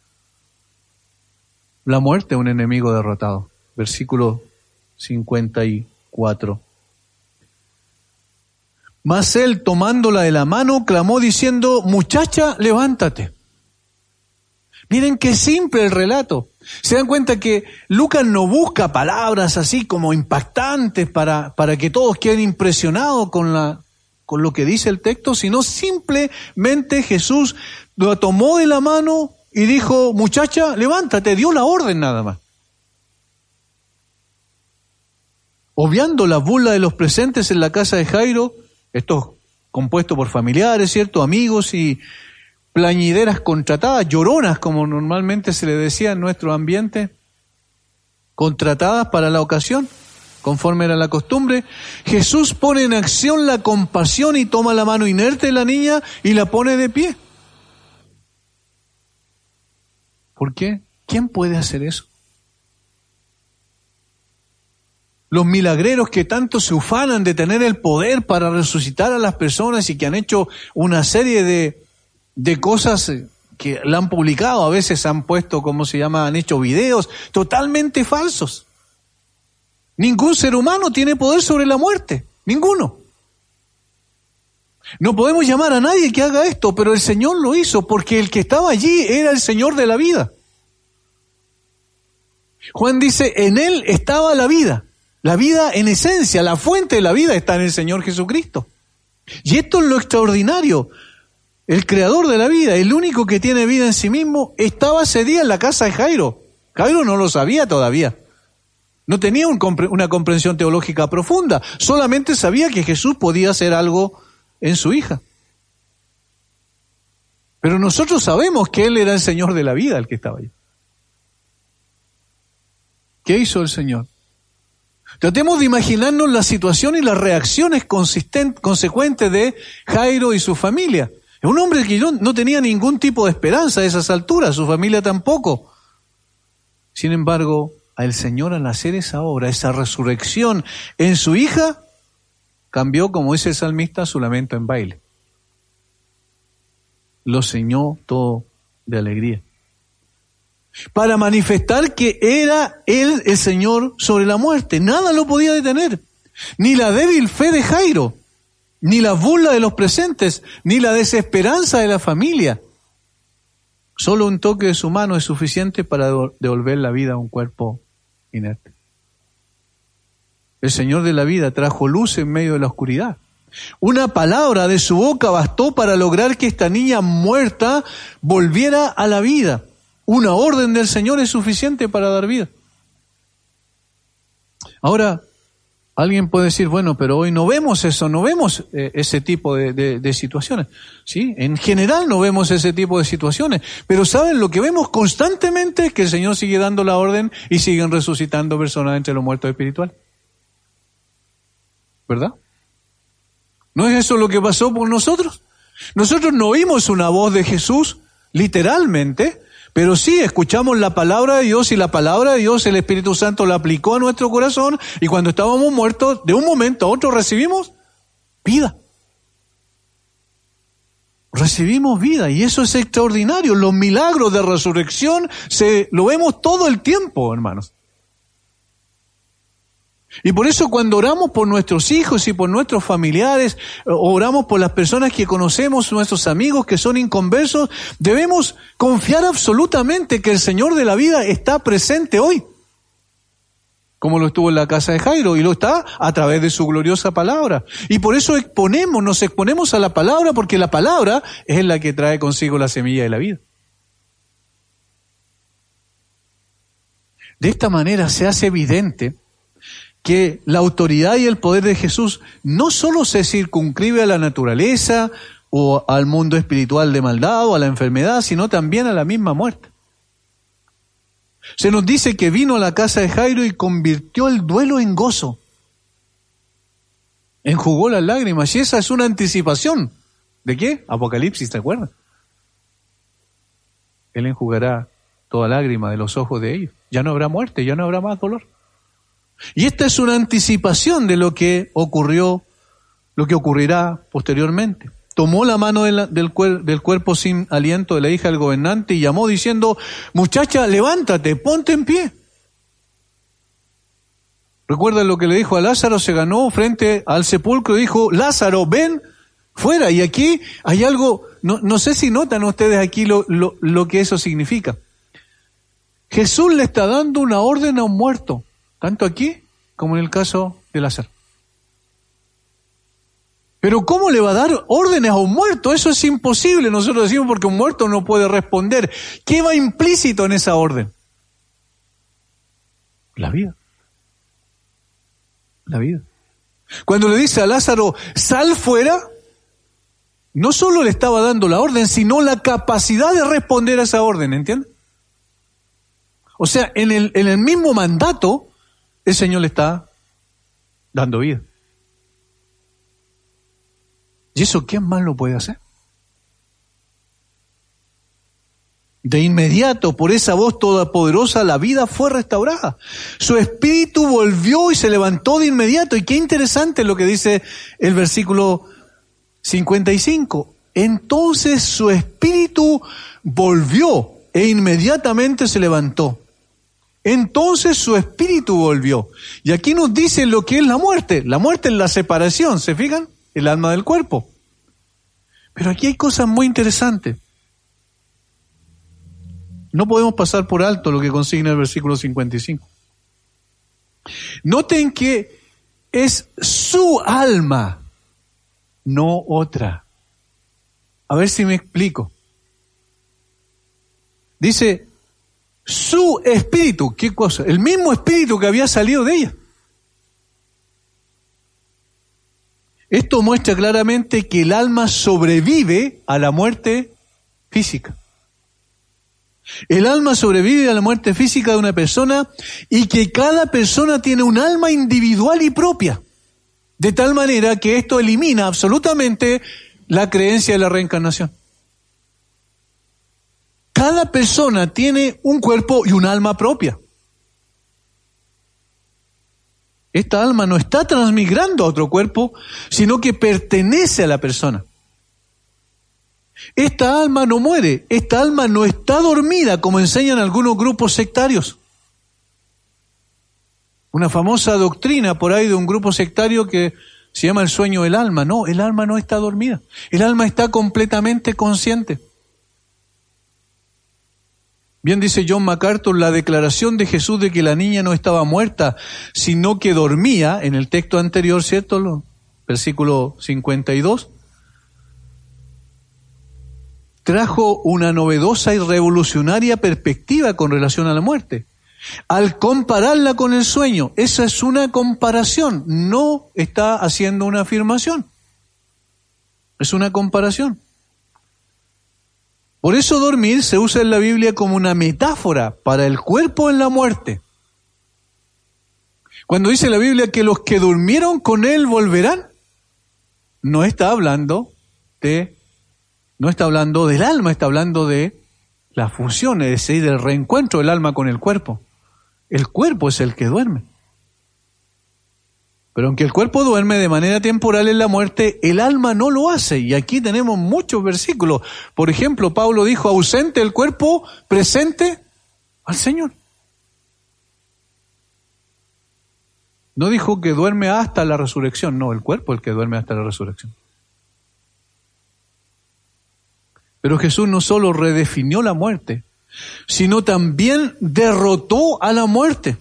La muerte es un enemigo derrotado. Versículo cincuenta y cuatro. Mas él, tomándola de la mano, clamó diciendo, muchacha, levántate. Miren qué simple el relato. Se dan cuenta que Lucas no busca palabras así como impactantes para, para que todos queden impresionados con, la, con lo que dice el texto, sino simplemente Jesús la tomó de la mano y dijo, muchacha, levántate, dio la orden nada más. Obviando la burla de los presentes en la casa de Jairo, esto compuesto por familiares, ¿cierto? Amigos y plañideras contratadas, lloronas, como normalmente se le decía en nuestro ambiente, contratadas para la ocasión, conforme era la costumbre. Jesús pone en acción la compasión y toma la mano inerte de la niña y la pone de pie. ¿Por qué? ¿Quién puede hacer eso? Los milagreros que tanto se ufanan de tener el poder para resucitar a las personas y que han hecho una serie de, de cosas que la han publicado, a veces han puesto, ¿cómo se llama?, han hecho videos totalmente falsos. Ningún ser humano tiene poder sobre la muerte, ninguno. No podemos llamar a nadie que haga esto, pero el Señor lo hizo porque el que estaba allí era el Señor de la vida. Juan dice, en Él estaba la vida. La vida en esencia, la fuente de la vida está en el Señor Jesucristo. Y esto es lo extraordinario. El creador de la vida, el único que tiene vida en sí mismo, estaba ese día en la casa de Jairo. Jairo no lo sabía todavía. No tenía un, una comprensión teológica profunda. Solamente sabía que Jesús podía hacer algo en su hija. Pero nosotros sabemos que Él era el Señor de la vida, el que estaba ahí. ¿Qué hizo el Señor? Tratemos de imaginarnos la situación y las reacciones consecuentes de Jairo y su familia. Es un hombre que no, no tenía ningún tipo de esperanza a esas alturas, su familia tampoco. Sin embargo, al Señor al hacer esa obra, esa resurrección en su hija, cambió, como dice el salmista, su lamento en baile. Lo ceñó todo de alegría, para manifestar que era Él el Señor sobre la muerte. Nada lo podía detener, ni la débil fe de Jairo, ni la burla de los presentes, ni la desesperanza de la familia. Solo un toque de su mano es suficiente para devolver la vida a un cuerpo inerte. El Señor de la vida trajo luz en medio de la oscuridad. Una palabra de su boca bastó para lograr que esta niña muerta volviera a la vida. Una orden del Señor es suficiente para dar vida. Ahora, alguien puede decir, bueno, pero hoy no vemos eso, no vemos eh, ese tipo de, de, de situaciones. ¿Sí? En general no vemos ese tipo de situaciones. Pero ¿saben? Lo que vemos constantemente es que el Señor sigue dando la orden y siguen resucitando personas entre los muertos espirituales. ¿Verdad? ¿No es eso lo que pasó por nosotros? Nosotros no oímos una voz de Jesús, literalmente, pero sí escuchamos la palabra de Dios, y la palabra de Dios el Espíritu Santo la aplicó a nuestro corazón, y cuando estábamos muertos, de un momento a otro recibimos vida. Recibimos vida, y eso es extraordinario. Los milagros de resurrección se lo vemos todo el tiempo, hermanos. Y por eso cuando oramos por nuestros hijos y por nuestros familiares, oramos por las personas que conocemos, nuestros amigos que son inconversos, debemos confiar absolutamente que el Señor de la vida está presente hoy, como lo estuvo en la casa de Jairo, y lo está a través de su gloriosa palabra. Y por eso exponemos, nos exponemos a la palabra, porque la palabra es la que trae consigo la semilla de la vida. De esta manera se hace evidente que la autoridad y el poder de Jesús no solo se circunscribe a la naturaleza o al mundo espiritual de maldad o a la enfermedad, sino también a la misma muerte. Se nos dice que vino a la casa de Jairo y convirtió el duelo en gozo. Enjugó las lágrimas, y esa es una anticipación. ¿De qué? Apocalipsis, ¿te acuerdas? Él enjugará toda lágrima de los ojos de ellos. Ya no habrá muerte, ya no habrá más dolor. Y esta es una anticipación de lo que ocurrió, lo que ocurrirá posteriormente. Tomó la mano de la, del, cuer, del cuerpo sin aliento de la hija del gobernante y llamó diciendo: muchacha, levántate, ponte en pie. ¿Recuerdan lo que le dijo a Lázaro? Se ganó frente al sepulcro y dijo: Lázaro, ven fuera. Y aquí hay algo, no, no sé si notan ustedes aquí lo, lo, lo que eso significa. Jesús le está dando una orden a un muerto, tanto aquí como en el caso de Lázaro. Pero ¿cómo le va a dar órdenes a un muerto? Eso es imposible. Nosotros decimos porque un muerto no puede responder. ¿Qué va implícito en esa orden? La vida. La vida. Cuando le dice a Lázaro, sal fuera, no solo le estaba dando la orden, sino la capacidad de responder a esa orden, ¿entiendes? O sea, en el, en el mismo mandato, el Señor le está dando vida. ¿Y eso quién más lo puede hacer? De inmediato, por esa voz todopoderosa, la vida fue restaurada. Su espíritu volvió y se levantó de inmediato. Y qué interesante lo que dice el versículo cincuenta y cinco. Entonces su espíritu volvió e inmediatamente se levantó. Entonces su espíritu volvió. Y aquí nos dice lo que es la muerte. La muerte es la separación, ¿se fijan? El alma del cuerpo. Pero aquí hay cosas muy interesantes. No podemos pasar por alto lo que consigna el versículo cincuenta y cinco. Noten que es su alma, no otra. A ver si me explico. Dice, su espíritu, ¿qué cosa? El mismo espíritu que había salido de ella. Esto muestra claramente que el alma sobrevive a la muerte física. El alma sobrevive a la muerte física de una persona y que cada persona tiene un alma individual y propia. De tal manera que esto elimina absolutamente la creencia de la reencarnación. Cada persona tiene un cuerpo y un alma propia. Esta alma no está transmigrando a otro cuerpo, sino que pertenece a la persona. Esta alma no muere, esta alma no está dormida, como enseñan algunos grupos sectarios. Una famosa doctrina por ahí de un grupo sectario que se llama el sueño del alma. No, el alma no está dormida, el alma está completamente consciente. Bien dice John MacArthur, la declaración de Jesús de que la niña no estaba muerta, sino que dormía, en el texto anterior, ¿cierto? Versículo cincuenta y dos, trajo una novedosa y revolucionaria perspectiva con relación a la muerte. Al compararla con el sueño, esa es una comparación, no está haciendo una afirmación. Es una comparación. Por eso dormir se usa en la Biblia como una metáfora para el cuerpo en la muerte. Cuando dice la Biblia que los que durmieron con él volverán, no está hablando de, no está hablando del alma, está hablando de las funciones, es decir, del reencuentro del alma con el cuerpo. El cuerpo es el que duerme. Pero aunque el cuerpo duerme de manera temporal en la muerte, el alma no lo hace. Y aquí tenemos muchos versículos. Por ejemplo, Pablo dijo, ausente el cuerpo, presente al Señor. No dijo que duerme hasta la resurrección. No, el cuerpo es el que duerme hasta la resurrección. Pero Jesús no solo redefinió la muerte, sino también derrotó a la muerte.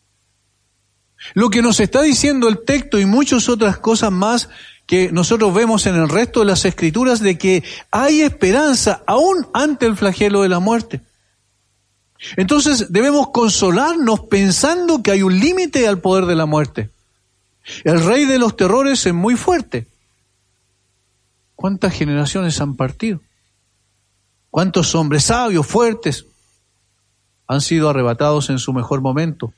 Lo que nos está diciendo el texto y muchas otras cosas más que nosotros vemos en el resto de las Escrituras, de que hay esperanza aún ante el flagelo de la muerte. Entonces debemos consolarnos pensando que hay un límite al poder de la muerte. El rey de los terrores es muy fuerte. ¿Cuántas generaciones han partido? ¿Cuántos hombres sabios, fuertes, han sido arrebatados en su mejor momento?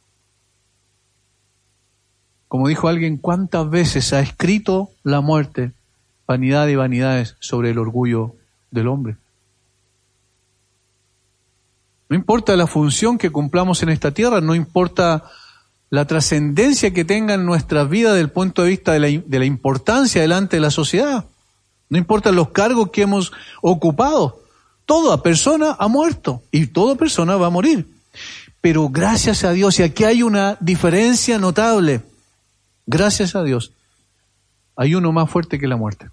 Como dijo alguien, ¿cuántas veces ha escrito la muerte, vanidad y vanidades, sobre el orgullo del hombre? No importa la función que cumplamos en esta tierra, no importa la trascendencia que tenga en nuestras vidas desde el punto de vista de la, de la importancia delante de la sociedad. No importa los cargos que hemos ocupado. Toda persona ha muerto y toda persona va a morir. Pero gracias a Dios, y aquí hay una diferencia notable, gracias a Dios, hay uno más fuerte que la muerte.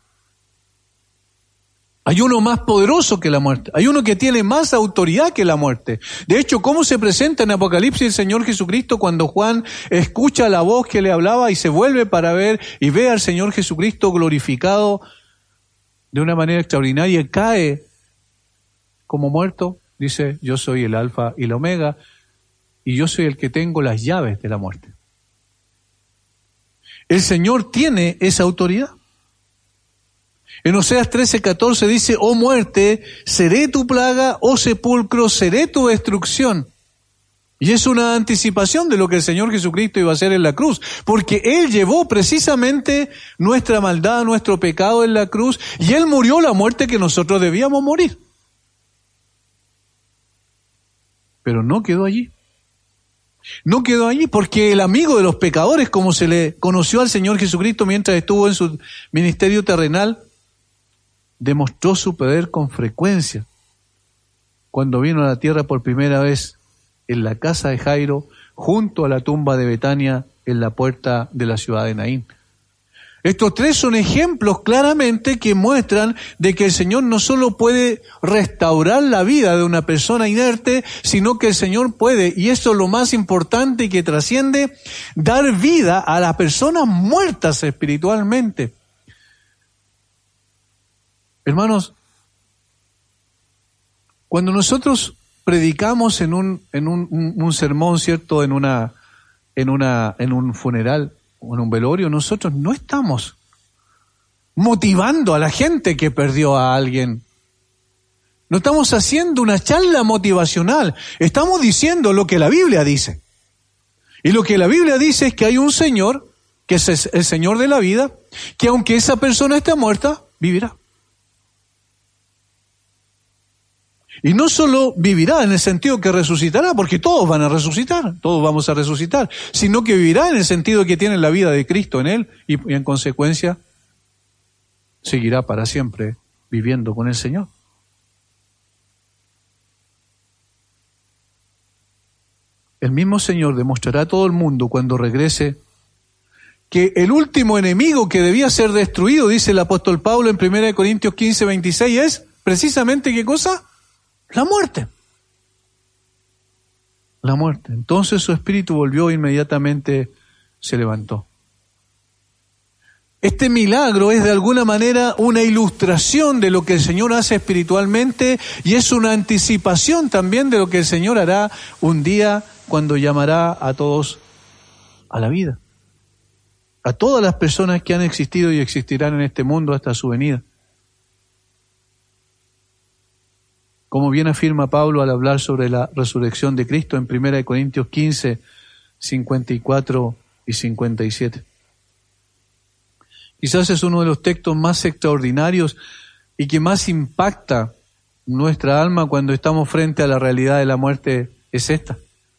Hay uno más poderoso que la muerte. Hay uno que tiene más autoridad que la muerte. De hecho, ¿cómo se presenta en Apocalipsis el Señor Jesucristo cuando Juan escucha la voz que le hablaba y se vuelve para ver y ve al Señor Jesucristo glorificado de una manera extraordinaria y cae como muerto? Dice, yo soy el Alfa y el Omega y yo soy el que tengo las llaves de la muerte. El Señor tiene esa autoridad. En Oseas trece catorce dice, oh muerte, seré tu plaga, oh sepulcro, seré tu destrucción. Y es una anticipación de lo que el Señor Jesucristo iba a hacer en la cruz, porque Él llevó precisamente nuestra maldad, nuestro pecado en la cruz, y Él murió la muerte que nosotros debíamos morir. Pero no quedó allí. No quedó allí porque el amigo de los pecadores, como se le conoció al Señor Jesucristo mientras estuvo en su ministerio terrenal, demostró su poder con frecuencia cuando vino a la tierra por primera vez en la casa de Jairo, junto a la tumba de Betania, en la puerta de la ciudad de Naín. Estos tres son ejemplos claramente que muestran de que el Señor no solo puede restaurar la vida de una persona inerte, sino que el Señor puede, y esto es lo más importante y que trasciende, dar vida a las personas muertas espiritualmente. Hermanos, cuando nosotros predicamos en un en un, un, un sermón, ¿cierto?, en una en una en un funeral o en un velorio, nosotros no estamos motivando a la gente que perdió a alguien. No estamos haciendo una charla motivacional. Estamos diciendo lo que la Biblia dice. Y lo que la Biblia dice es que hay un Señor, que es el Señor de la vida, que aunque esa persona esté muerta, vivirá. Y no solo vivirá en el sentido que resucitará, porque todos van a resucitar, todos vamos a resucitar, sino que vivirá en el sentido que tiene la vida de Cristo en él y, y en consecuencia seguirá para siempre viviendo con el Señor. El mismo Señor demostrará a todo el mundo cuando regrese que el último enemigo que debía ser destruido, dice el apóstol Pablo en primera de Corintios quince, veintiséis, es precisamente ¿qué cosa? La muerte. La muerte. Entonces su espíritu volvió e inmediatamente se levantó. Este milagro es de alguna manera una ilustración de lo que el Señor hace espiritualmente y es una anticipación también de lo que el Señor hará un día cuando llamará a todos a la vida. A todas las personas que han existido y existirán en este mundo hasta su venida. Como bien afirma Pablo al hablar sobre la resurrección de Cristo en primera de Corintios quince, cincuenta y cuatro y cincuenta y siete. Quizás es uno de los textos más extraordinarios y que más impacta nuestra alma cuando estamos frente a la realidad de la muerte, es esta.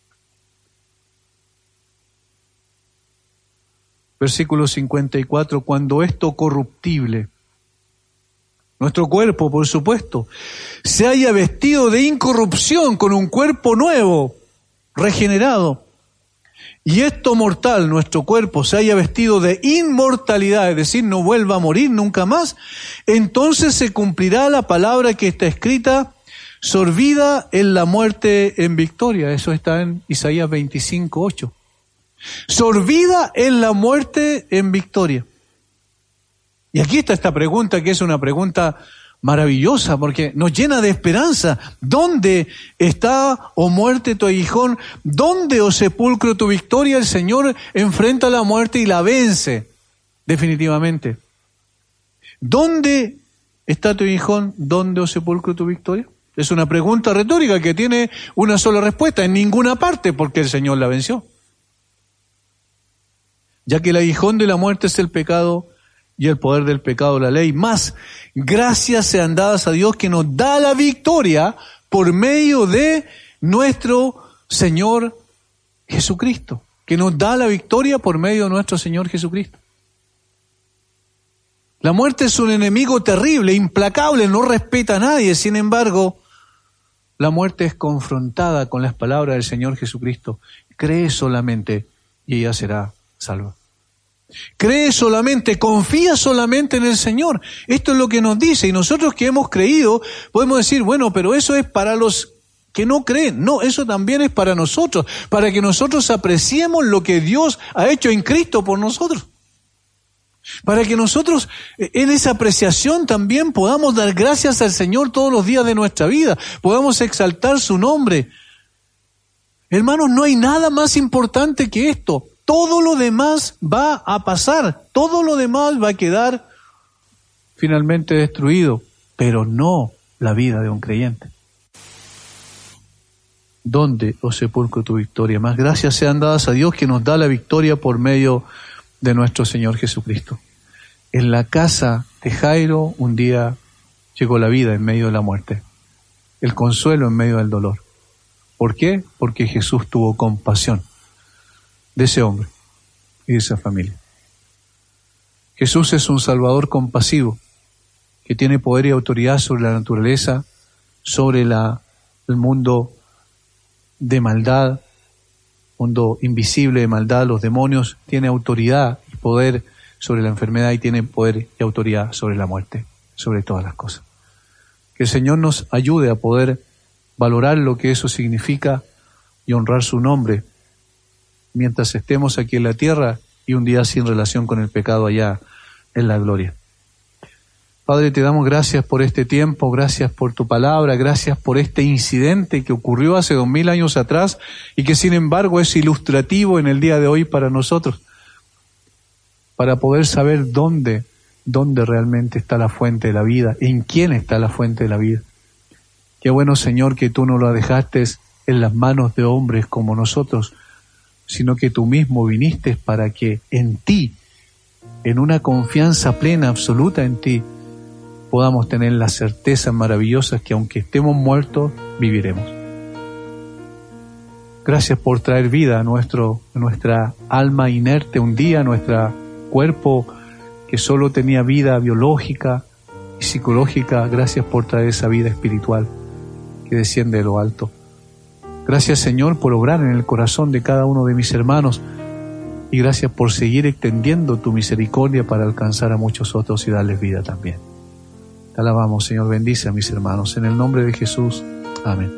Versículo cincuenta y cuatro, cuando esto corruptible, nuestro cuerpo, por supuesto, se haya vestido de incorrupción con un cuerpo nuevo, regenerado, y esto mortal, nuestro cuerpo, se haya vestido de inmortalidad, es decir, no vuelva a morir nunca más, entonces se cumplirá la palabra que está escrita, sorbida en la muerte en victoria. Eso está en Isaías veinticinco, ocho. Sorbida en la muerte en victoria. Y aquí está esta pregunta que es una pregunta maravillosa porque nos llena de esperanza. ¿Dónde está, oh muerte, tu aguijón? ¿Dónde, oh sepulcro, tu victoria? El Señor enfrenta la muerte y la vence definitivamente. ¿Dónde está tu aguijón? ¿Dónde, oh sepulcro, tu victoria? Es una pregunta retórica que tiene una sola respuesta: en ninguna parte, porque el Señor la venció. Ya que el aguijón de la muerte es el pecado y el poder del pecado la ley. Más gracias sean dadas a Dios que nos da la victoria por medio de nuestro Señor Jesucristo. Que nos da la victoria por medio de nuestro Señor Jesucristo. La muerte es un enemigo terrible, implacable, no respeta a nadie. Sin embargo, la muerte es confrontada con las palabras del Señor Jesucristo. Cree solamente y ella será salva. Cree solamente, confía solamente en el Señor. Esto es lo que nos dice, y nosotros que hemos creído podemos decir, bueno, pero eso es para los que no creen. No, eso también es para nosotros, para que nosotros apreciemos lo que Dios ha hecho en Cristo por nosotros. Para que nosotros en esa apreciación también podamos dar gracias al Señor todos los días de nuestra vida, podamos exaltar su nombre. Hermanos, no hay nada más importante que esto. Todo lo demás va a pasar, todo lo demás va a quedar finalmente destruido, pero no la vida de un creyente. ¿Dónde, oh sepulcro, tu victoria? Más gracias sean dadas a Dios que nos da la victoria por medio de nuestro Señor Jesucristo. En la casa de Jairo un día llegó la vida en medio de la muerte, el consuelo en medio del dolor. ¿Por qué? Porque Jesús tuvo compasión de ese hombre y de esa familia. Jesús es un Salvador compasivo que tiene poder y autoridad sobre la naturaleza, sobre la, el mundo de maldad, mundo invisible de maldad, los demonios. Tiene autoridad y poder sobre la enfermedad y tiene poder y autoridad sobre la muerte, sobre todas las cosas. Que el Señor nos ayude a poder valorar lo que eso significa y honrar su nombre mientras estemos aquí en la tierra y un día sin relación con el pecado allá en la gloria. Padre, te damos gracias por este tiempo, gracias por tu palabra, gracias por este incidente que ocurrió hace dos mil años atrás y que sin embargo es ilustrativo en el día de hoy para nosotros, para poder saber dónde, dónde realmente está la fuente de la vida, en quién está la fuente de la vida. Qué bueno, Señor, que tú no lo dejaste en las manos de hombres como nosotros, sino que tú mismo viniste para que en ti, en una confianza plena, absoluta en ti, podamos tener las certezas maravillosas que aunque estemos muertos, viviremos. Gracias por traer vida a, nuestro, a nuestra alma inerte un día, a nuestro cuerpo que solo tenía vida biológica y psicológica. Gracias por traer esa vida espiritual que desciende de lo alto. Gracias, Señor, por obrar en el corazón de cada uno de mis hermanos, y gracias por seguir extendiendo tu misericordia para alcanzar a muchos otros y darles vida también. Te alabamos, Señor. Bendice a mis hermanos. En el nombre de Jesús. Amén.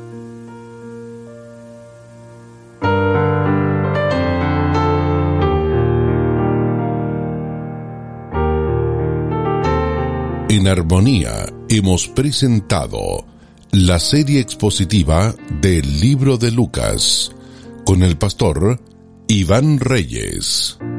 En Armonía hemos presentado la serie expositiva del libro de Lucas con el pastor Iván Reyes.